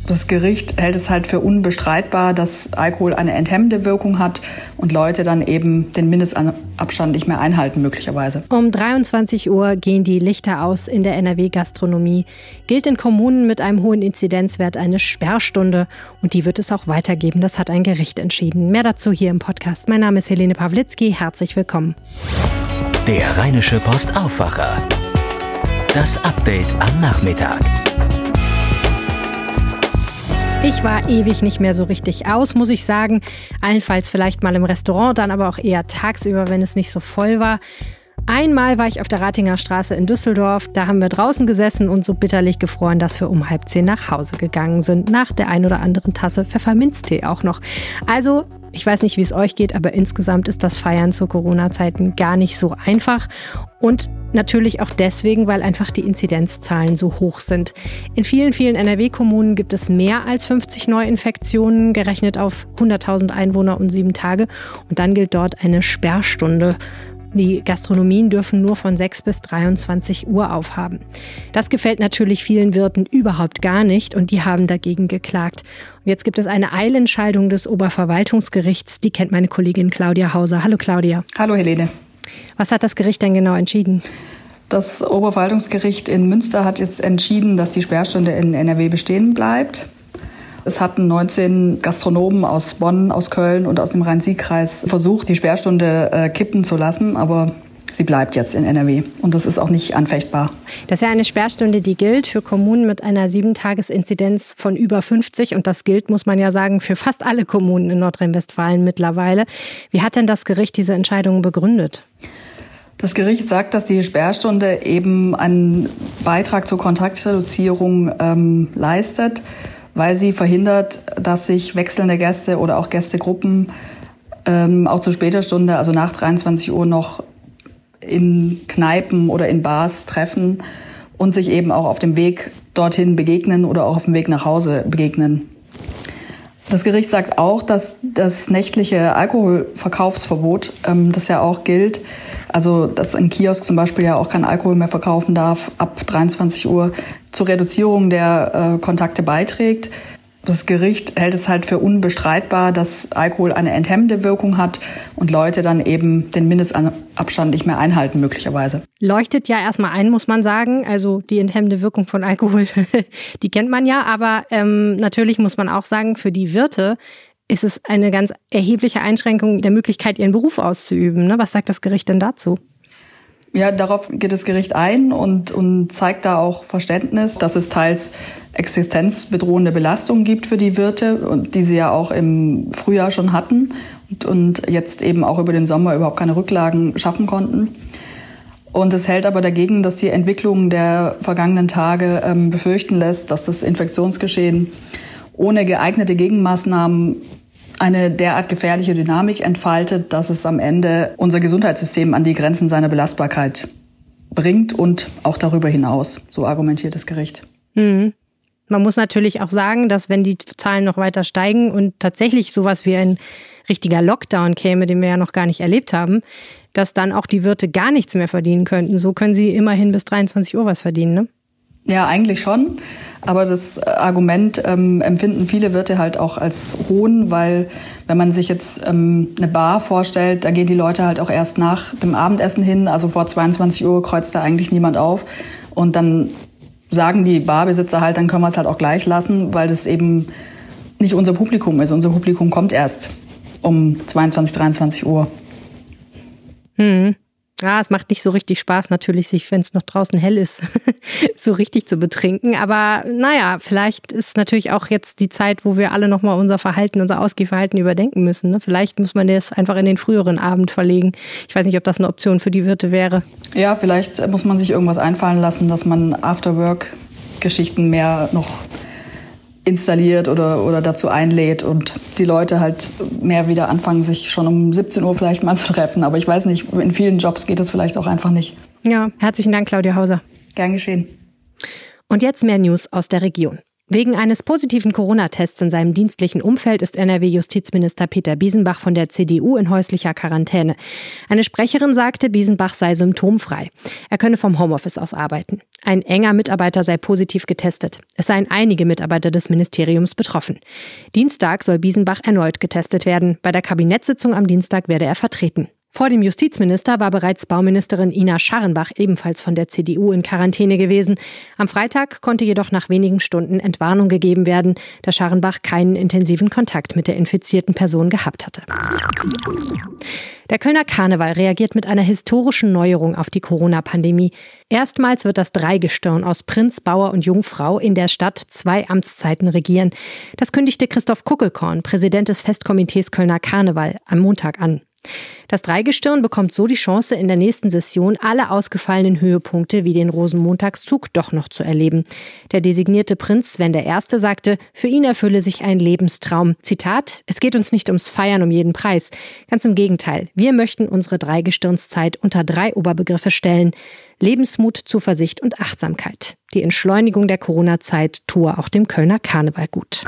Das Gericht hält es halt für unbestreitbar, dass Alkohol eine enthemmende Wirkung hat und Leute dann eben den Mindestabstand nicht mehr einhalten möglicherweise. Um 23 Uhr gehen die Lichter aus in der NRW-Gastronomie. Gilt in Kommunen mit einem hohen Inzidenzwert eine Sperrstunde und die wird es auch weitergeben. Das hat ein Gericht entschieden. Mehr dazu hier im Podcast. Mein Name ist Helene Pawlitzki. Herzlich willkommen. Der Rheinische Post Aufwacher. Das Update am Nachmittag. Ich war ewig nicht mehr so richtig aus, muss ich sagen. Allenfalls vielleicht mal im Restaurant, dann aber auch eher tagsüber, wenn es nicht so voll war. Einmal war ich auf der Ratinger Straße in Düsseldorf. Da haben wir draußen gesessen und so bitterlich gefroren, dass wir um 9:30 nach Hause gegangen sind. Nach der ein oder anderen Tasse Pfefferminztee auch noch. Also, ich weiß nicht, wie es euch geht, aber insgesamt ist das Feiern zu Corona-Zeiten gar nicht so einfach. Und natürlich auch deswegen, weil einfach die Inzidenzzahlen so hoch sind. In vielen NRW-Kommunen gibt es mehr als 50 Neuinfektionen, gerechnet auf 100.000 Einwohner und 7 Tage. Und dann gilt dort eine Sperrstunde. Die Gastronomien dürfen nur von 6 bis 23 Uhr aufhaben. Das gefällt natürlich vielen Wirten überhaupt gar nicht und die haben dagegen geklagt. Und jetzt gibt es eine Eilentscheidung des Oberverwaltungsgerichts, die kennt meine Kollegin Claudia Hauser. Hallo Claudia. Hallo Helene. Was hat das Gericht denn genau entschieden? Das Oberverwaltungsgericht in Münster hat jetzt entschieden, dass die Sperrstunde in NRW bestehen bleibt. Es hatten 19 Gastronomen aus Bonn, aus Köln und aus dem Rhein-Sieg-Kreis versucht, die Sperrstunde kippen zu lassen, aber sie bleibt jetzt in NRW und das ist auch nicht anfechtbar. Das ist ja eine Sperrstunde, die gilt für Kommunen mit einer 7-Tages-Inzidenz von über 50 und das gilt, muss man ja sagen, für fast alle Kommunen in Nordrhein-Westfalen mittlerweile. Wie hat denn das Gericht diese Entscheidung begründet? Das Gericht sagt, dass die Sperrstunde eben einen Beitrag zur Kontaktreduzierung leistet, weil sie verhindert, dass sich wechselnde Gäste oder auch Gästegruppen auch zu später Stunde, also nach 23 Uhr noch in Kneipen oder in Bars treffen und sich eben auch auf dem Weg dorthin begegnen oder auch auf dem Weg nach Hause begegnen. Das Gericht sagt auch, dass das nächtliche Alkoholverkaufsverbot, das ja auch gilt, also dass ein Kiosk zum Beispiel ja auch kein Alkohol mehr verkaufen darf, ab 23 Uhr zur Reduzierung der Kontakte beiträgt. Das Gericht hält es halt für unbestreitbar, dass Alkohol eine enthemmende Wirkung hat und Leute dann eben den Mindestabstand nicht mehr einhalten möglicherweise. Leuchtet ja erstmal ein, muss man sagen. Also die enthemmende Wirkung von Alkohol, die kennt man ja. Aber natürlich muss man auch sagen, für die Wirte ist es eine ganz erhebliche Einschränkung der Möglichkeit, ihren Beruf auszuüben. Ne? Was sagt das Gericht denn dazu? Ja, darauf geht das Gericht ein und zeigt da auch Verständnis, dass es teils existenzbedrohende Belastungen gibt für die Wirte, die sie ja auch im Frühjahr schon hatten und jetzt eben auch über den Sommer überhaupt keine Rücklagen schaffen konnten. Und es hält aber dagegen, dass die Entwicklung der vergangenen Tage befürchten lässt, dass das Infektionsgeschehen ohne geeignete Gegenmaßnahmen eine derart gefährliche Dynamik entfaltet, dass es am Ende unser Gesundheitssystem an die Grenzen seiner Belastbarkeit bringt und auch darüber hinaus. So argumentiert das Gericht. Mhm. Man muss natürlich auch sagen, dass wenn die Zahlen noch weiter steigen und tatsächlich sowas wie ein richtiger Lockdown käme, den wir ja noch gar nicht erlebt haben, dass dann auch die Wirte gar nichts mehr verdienen könnten. So können sie immerhin bis 23 Uhr was verdienen, ne? Ja, eigentlich schon. Aber das Argument empfinden viele Wirte halt auch als Hohn, weil wenn man sich jetzt eine Bar vorstellt, da gehen die Leute halt auch erst nach dem Abendessen hin. Also vor 22 Uhr kreuzt da eigentlich niemand auf. Und dann sagen die Barbesitzer halt, dann können wir es halt auch gleich lassen, weil das eben nicht unser Publikum ist. Unser Publikum kommt erst um 22, 23 Uhr. Ja, es macht nicht so richtig Spaß natürlich, sich, wenn es noch draußen hell ist, so richtig zu betrinken. Aber naja, vielleicht ist natürlich auch jetzt die Zeit, wo wir alle nochmal unser Ausgehverhalten überdenken müssen. Ne? Vielleicht muss man das einfach in den früheren Abend verlegen. Ich weiß nicht, ob das eine Option für die Wirte wäre. Ja, vielleicht muss man sich irgendwas einfallen lassen, dass man After-Work-Geschichten mehr noch installiert oder dazu einlädt und die Leute halt mehr wieder anfangen, sich schon um 17 Uhr vielleicht mal zu treffen. Aber ich weiß nicht, in vielen Jobs geht das vielleicht auch einfach nicht. Ja, herzlichen Dank, Claudia Hauser. Gern geschehen. Und jetzt mehr News aus der Region. Wegen eines positiven Corona-Tests in seinem dienstlichen Umfeld ist NRW-Justizminister Peter Biesenbach von der CDU in häuslicher Quarantäne. Eine Sprecherin sagte, Biesenbach sei symptomfrei. Er könne vom Homeoffice aus arbeiten. Ein enger Mitarbeiter sei positiv getestet. Es seien einige Mitarbeiter des Ministeriums betroffen. Dienstag soll Biesenbach erneut getestet werden. Bei der Kabinettssitzung am Dienstag werde er vertreten. Vor dem Justizminister war bereits Bauministerin Ina Scharrenbach ebenfalls von der CDU in Quarantäne gewesen. Am Freitag konnte jedoch nach wenigen Stunden Entwarnung gegeben werden, da Scharrenbach keinen intensiven Kontakt mit der infizierten Person gehabt hatte. Der Kölner Karneval reagiert mit einer historischen Neuerung auf die Corona-Pandemie. Erstmals wird das Dreigestirn aus Prinz, Bauer und Jungfrau in der Stadt 2 Amtszeiten regieren. Das kündigte Christoph Kuckelkorn, Präsident des Festkomitees Kölner Karneval, am Montag an. Das Dreigestirn bekommt so die Chance, in der nächsten Session alle ausgefallenen Höhepunkte wie den Rosenmontagszug doch noch zu erleben. Der designierte Prinz Sven I. sagte, für ihn erfülle sich ein Lebenstraum. Zitat: Es geht uns nicht ums Feiern um jeden Preis. Ganz im Gegenteil, wir möchten unsere Dreigestirnszeit unter 3 Oberbegriffe stellen. Lebensmut, Zuversicht und Achtsamkeit. Die Entschleunigung der Corona-Zeit tue auch dem Kölner Karneval gut.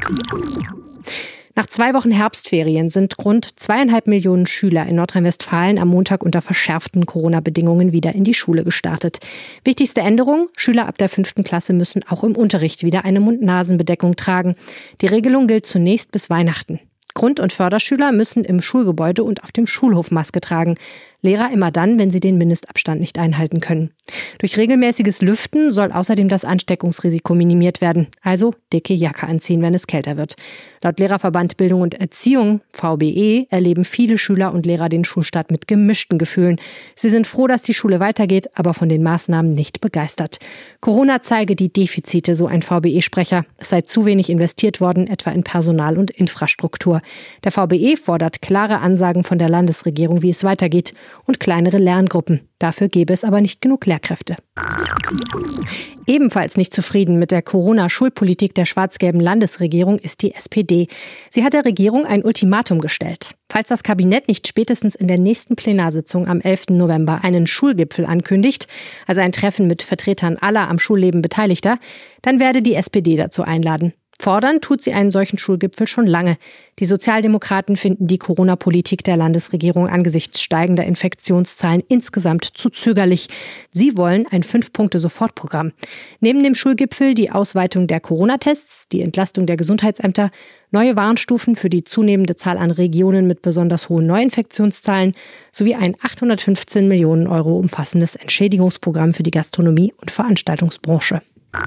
Nach 2 Wochen Herbstferien sind rund 2,5 Millionen Schüler in Nordrhein-Westfalen am Montag unter verschärften Corona-Bedingungen wieder in die Schule gestartet. Wichtigste Änderung: Schüler ab der 5. Klasse müssen auch im Unterricht wieder eine Mund-Nasen-Bedeckung tragen. Die Regelung gilt zunächst bis Weihnachten. Grund- und Förderschüler müssen im Schulgebäude und auf dem Schulhof Maske tragen. Lehrer immer dann, wenn sie den Mindestabstand nicht einhalten können. Durch regelmäßiges Lüften soll außerdem das Ansteckungsrisiko minimiert werden. Also dicke Jacke anziehen, wenn es kälter wird. Laut Lehrerverband Bildung und Erziehung, VBE, erleben viele Schüler und Lehrer den Schulstart mit gemischten Gefühlen. Sie sind froh, dass die Schule weitergeht, aber von den Maßnahmen nicht begeistert. Corona zeige die Defizite, so ein VBE-Sprecher. Es sei zu wenig investiert worden, etwa in Personal und Infrastruktur. Der VBE fordert klare Ansagen von der Landesregierung, wie es weitergeht, und kleinere Lerngruppen. Dafür gäbe es aber nicht genug Lehrkräfte. Ebenfalls nicht zufrieden mit der Corona-Schulpolitik der schwarz-gelben Landesregierung ist die SPD. Sie hat der Regierung ein Ultimatum gestellt. Falls das Kabinett nicht spätestens in der nächsten Plenarsitzung am 11. November einen Schulgipfel ankündigt, also ein Treffen mit Vertretern aller am Schulleben Beteiligter, dann werde die SPD dazu einladen. Fordern tut sie einen solchen Schulgipfel schon lange. Die Sozialdemokraten finden die Corona-Politik der Landesregierung angesichts steigender Infektionszahlen insgesamt zu zögerlich. Sie wollen ein 5-Punkte-Sofortprogramm. Neben dem Schulgipfel die Ausweitung der Corona-Tests, die Entlastung der Gesundheitsämter, neue Warnstufen für die zunehmende Zahl an Regionen mit besonders hohen Neuinfektionszahlen sowie ein 815 Millionen Euro umfassendes Entschädigungsprogramm für die Gastronomie- und Veranstaltungsbranche.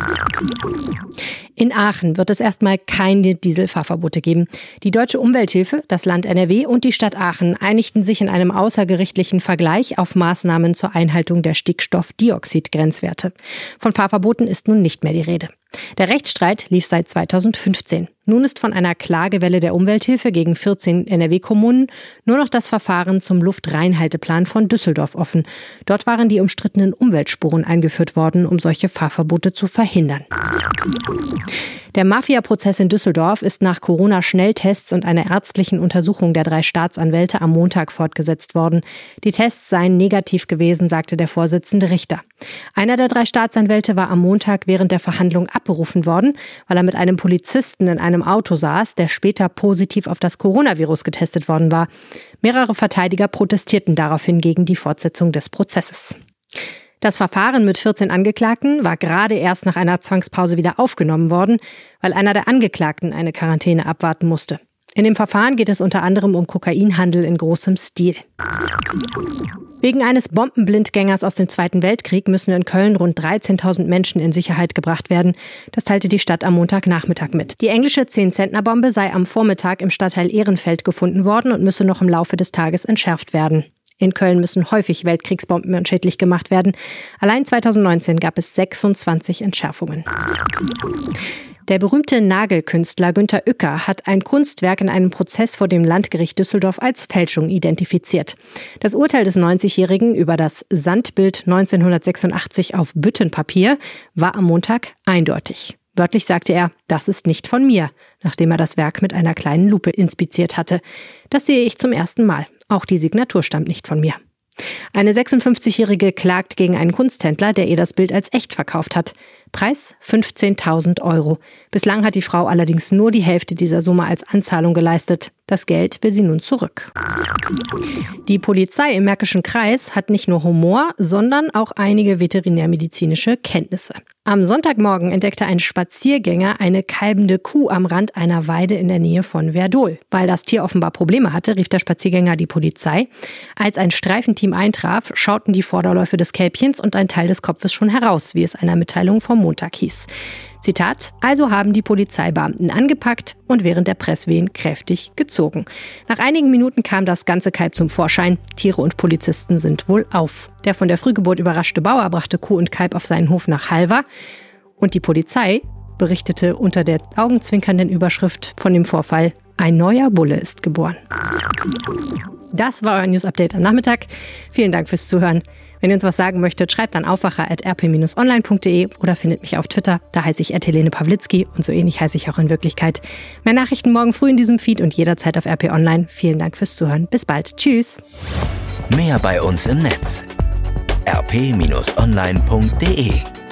In Aachen wird es erstmal keine Dieselfahrverbote geben. Die Deutsche Umwelthilfe, das Land NRW und die Stadt Aachen einigten sich in einem außergerichtlichen Vergleich auf Maßnahmen zur Einhaltung der Stickstoffdioxid-Grenzwerte. Von Fahrverboten ist nun nicht mehr die Rede. Der Rechtsstreit lief seit 2015. Nun ist von einer Klagewelle der Umwelthilfe gegen 14 NRW-Kommunen nur noch das Verfahren zum Luftreinhalteplan von Düsseldorf offen. Dort waren die umstrittenen Umweltspuren eingeführt worden, um solche Fahrverbote zu verhindern. Der Mafia-Prozess in Düsseldorf ist nach Corona-Schnelltests und einer ärztlichen Untersuchung der 3 Staatsanwälte am Montag fortgesetzt worden. Die Tests seien negativ gewesen, sagte der Vorsitzende Richter. Einer der 3 Staatsanwälte war am Montag während der Verhandlung abberufen worden, weil er mit einem Polizisten in einem Auto saß, der später positiv auf das Coronavirus getestet worden war. Mehrere Verteidiger protestierten daraufhin gegen die Fortsetzung des Prozesses. Das Verfahren mit 14 Angeklagten war gerade erst nach einer Zwangspause wieder aufgenommen worden, weil einer der Angeklagten eine Quarantäne abwarten musste. In dem Verfahren geht es unter anderem um Kokainhandel in großem Stil. Wegen eines Bombenblindgängers aus dem Zweiten Weltkrieg müssen in Köln rund 13.000 Menschen in Sicherheit gebracht werden. Das teilte die Stadt am Montagnachmittag mit. Die englische 10-Zentner-Bombe sei am Vormittag im Stadtteil Ehrenfeld gefunden worden und müsse noch im Laufe des Tages entschärft werden. In Köln müssen häufig Weltkriegsbomben unschädlich gemacht werden. Allein 2019 gab es 26 Entschärfungen. Der berühmte Nagelkünstler Günter Uecker hat ein Kunstwerk in einem Prozess vor dem Landgericht Düsseldorf als Fälschung identifiziert. Das Urteil des 90-Jährigen über das Sandbild 1986 auf Büttenpapier war am Montag eindeutig. Wörtlich sagte er, das ist nicht von mir, nachdem er das Werk mit einer kleinen Lupe inspiziert hatte. Das sehe ich zum ersten Mal. Auch die Signatur stammt nicht von mir. Eine 56-Jährige klagt gegen einen Kunsthändler, der ihr das Bild als echt verkauft hat. Preis 15.000 €. Bislang hat die Frau allerdings nur die Hälfte dieser Summe als Anzahlung geleistet. Das Geld will sie nun zurück. Die Polizei im Märkischen Kreis hat nicht nur Humor, sondern auch einige veterinärmedizinische Kenntnisse. Am Sonntagmorgen entdeckte ein Spaziergänger eine kalbende Kuh am Rand einer Weide in der Nähe von Werdohl. Weil das Tier offenbar Probleme hatte, rief der Spaziergänger die Polizei. Als ein Streifenteam eintraf, schauten die Vorderläufe des Kälbchens und ein Teil des Kopfes schon heraus, wie es einer Mitteilung vom Montag hieß. Zitat: Also haben die Polizeibeamten angepackt und während der Presswehen kräftig gezogen. Nach einigen Minuten kam das ganze Kalb zum Vorschein. Tiere und Polizisten sind wohl auf. Der von der Frühgeburt überraschte Bauer brachte Kuh und Kalb auf seinen Hof nach Halver. Und die Polizei berichtete unter der augenzwinkernden Überschrift von dem Vorfall: Ein neuer Bulle ist geboren. Das war euer News-Update am Nachmittag. Vielen Dank fürs Zuhören. Wenn ihr uns was sagen möchtet, schreibt an aufwacher@rp-online.de oder findet mich auf Twitter. Da heiße ich @Helene Pawlitzki und so ähnlich heiße ich auch in Wirklichkeit. Mehr Nachrichten morgen früh in diesem Feed und jederzeit auf RP Online. Vielen Dank fürs Zuhören. Bis bald. Tschüss. Mehr bei uns im Netz. rp-online.de